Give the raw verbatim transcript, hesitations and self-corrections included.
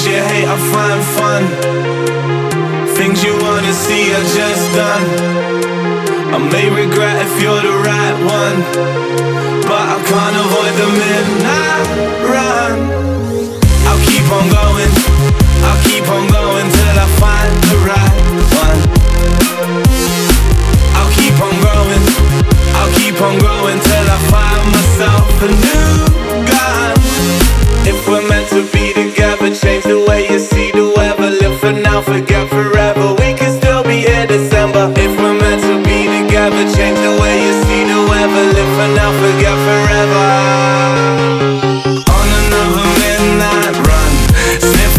Things you hate I find fun. Things you wanna see are just done. I may regret if you're the right one, but I can't avoid the midnight run. I'll keep on going, I'll keep on going till I find the right one. I'll keep on growing, I'll keep on growing till I find myself a new gun. If we're meant to be together, change the way you see the weather. Live for now, forget forever. We can still be here December. If we're meant to be together, change the way you see the weather. Live for now, forget forever.